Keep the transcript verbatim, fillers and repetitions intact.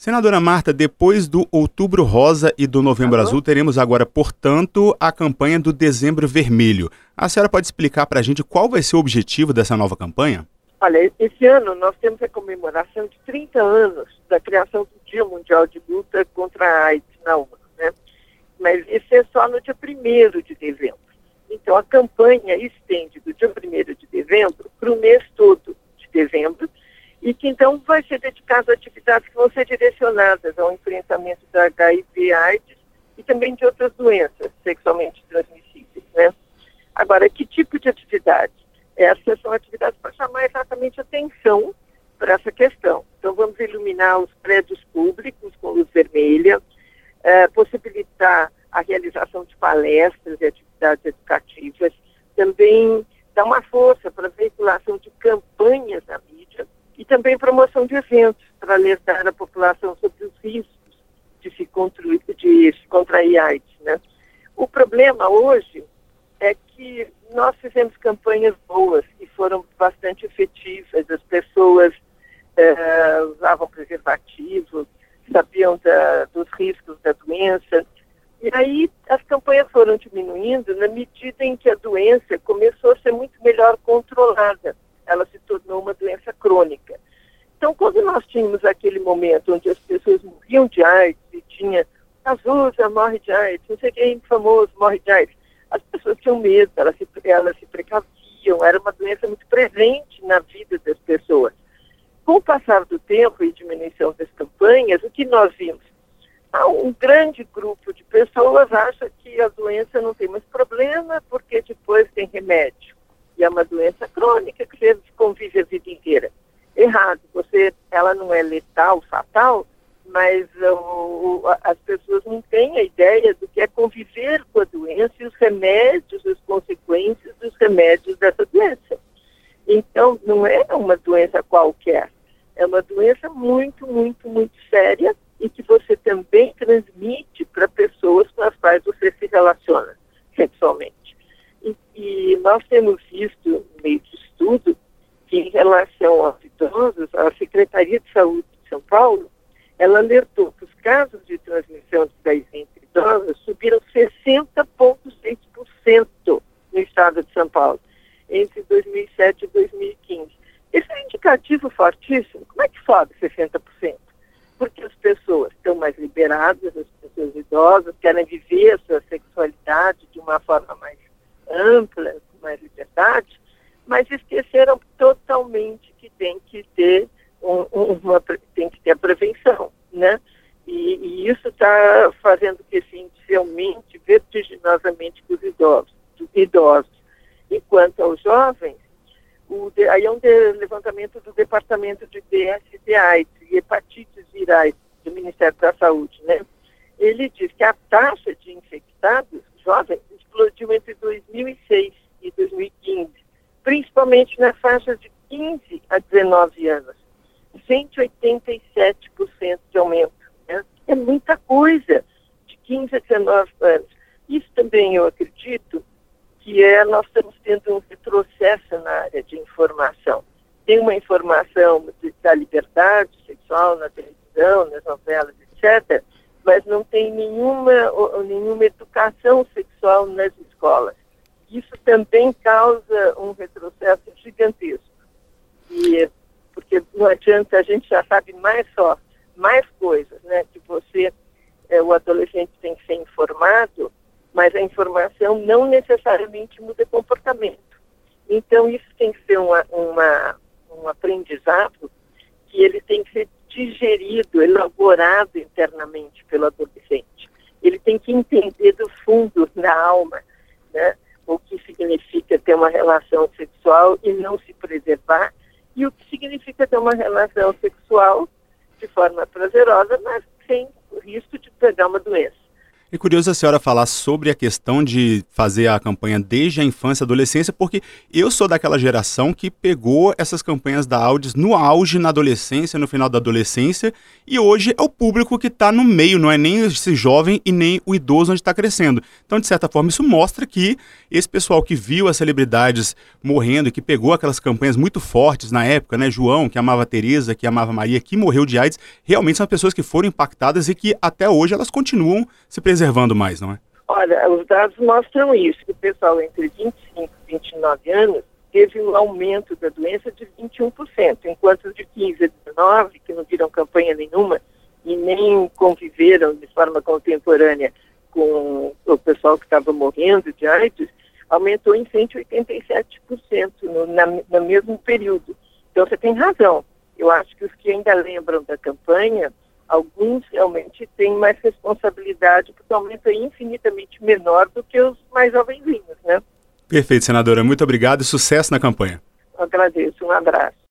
Senadora Marta, depois do Outubro Rosa e do Novembro Alô? Azul, teremos agora, portanto, a campanha do Dezembro Vermelho. A senhora pode explicar para a gente qual vai ser o objetivo dessa nova campanha? Olha, esse ano nós temos a comemoração de trinta anos da criação do Dia Mundial de Luta contra a AIDS na ONU, né? Mas esse é só no dia primeiro de dezembro. Então a campanha estende do dia primeiro de dezembro para o mês todo de dezembro, e que então vai ser dedicado a atividades que vão ser direcionadas ao enfrentamento da H I V AIDS e também de outras doenças sexualmente transmissíveis, né? Agora, que tipo de atividade? Essas são atividades para chamar exatamente atenção para essa questão. Então, vamos iluminar os prédios públicos com luz vermelha, eh, possibilitar a realização de palestras e atividades educativas, também dar uma força para a veiculação de campanhas na mídia e também promoção de eventos para alertar a população sobre os riscos de se, contrair, de se contrair AIDS, né? O problema hoje é que nós fizemos campanhas boas e foram bastante efetivas. As pessoas eh, usavam preservativo, sabiam da, dos riscos da doença. E aí as campanhas foram diminuindo na medida em que a doença começou a ser muito melhor controlada. Ela se tornou uma doença crônica. Então, quando nós tínhamos aquele momento onde as pessoas morriam de AIDS e tinha Cazuza morre de AIDS, não sei quem famoso morre de AIDS, as pessoas tinham medo, elas se, elas se precaviam, era uma doença muito presente na vida das pessoas. Com o passar do tempo e diminuição das campanhas, o que nós vimos? Ah, um grande grupo de pessoas acha que a doença não tem mais problema porque depois tem remédio. E é uma doença crônica que você convive a vida inteira. Errado, você, ela não é letal, fatal, mas uh, as pessoas não têm a ideia do que é conviver com a doença e os remédios, as consequências dos remédios dessa doença. Então, não é uma doença qualquer, é uma doença muito, muito, muito séria e que você também transmite para pessoas com as quais você se relaciona sexualmente. E, e nós temos visto, no meio de estudo, que em relação aos idosos, a Secretaria de Saúde de São Paulo, ela alertou que os casos de transmissão de H I V entre idosos subiram sessenta vírgula seis por cento no estado de São Paulo, entre dois mil e sete e dois mil e quinze. Esse é um indicativo fortíssimo. Como é que sobe sessenta por cento? Porque as pessoas estão mais liberadas, as pessoas idosas querem viver a sua sexualidade de uma forma mais ampla, com mais liberdade, mas esqueceram totalmente que tem que ter um, uma, tem que ter a prevenção, né? E, e isso está fazendo que esse índice aumente vertiginosamente com os idosos, idosos. E quanto aos jovens, o de, aí é um de, levantamento do Departamento de D S T AIDS e hepatites virais do Ministério da Saúde, né? Ele diz que a taxa de infectados jovens explodiu entre dois mil e seis e dois mil e quinze, principalmente na faixa de quinze a dezenove anos, cento e oitenta e sete por cento de aumento, né? É muita coisa, de quinze a dezenove anos. Isso também eu acredito que é, nós estamos tendo um retrocesso na área de informação. Tem uma informação de, da liberdade sexual na televisão, nas novelas, etcétera, mas não tem nenhuma, ou, nenhuma educação sexual nas escolas. Isso também causa um retrocesso gigantesco. E, porque não adianta, a gente já sabe mais só, mais coisas, né? Que você, é, o adolescente tem que ser informado, mas a informação não necessariamente muda comportamento. Então, isso tem que ser uma, uma, um aprendizado que ele tem que ser digerido, elaborado internamente pelo adolescente. Ele tem que entender do fundo, da alma, né, o que significa ter uma relação sexual e não se preservar, e o que significa ter uma relação sexual de forma prazerosa, mas sem o risco de pegar uma doença. É curioso a senhora falar sobre a questão de fazer a campanha desde a infância e adolescência, porque eu sou daquela geração que pegou essas campanhas da Audis no auge, na adolescência, no final da adolescência, e hoje é o público que está no meio, não é nem esse jovem e nem o idoso onde está crescendo. Então, de certa forma, isso mostra que esse pessoal que viu as celebridades morrendo e que pegou aquelas campanhas muito fortes na época, né, João, que amava a Tereza, que amava a Maria, que morreu de AIDS, realmente são pessoas que foram impactadas e que até hoje elas continuam se preservando mais, não é? Olha, os dados mostram isso, que o pessoal entre vinte e cinco e vinte e nove anos teve um aumento da doença de vinte e um por cento, enquanto os de quinze a dezenove, que não viram campanha nenhuma e nem conviveram de forma contemporânea com o pessoal que estava morrendo de AIDS, aumentou em cento e oitenta e sete por cento no, na, no mesmo período. Então você tem razão. Eu acho que os que ainda lembram da campanha, alguns realmente têm mais responsabilidade, porque o aumento é infinitamente menor do que os mais jovenzinhos, né? Perfeito, senadora. Muito obrigado e sucesso na campanha. Eu agradeço. Um abraço.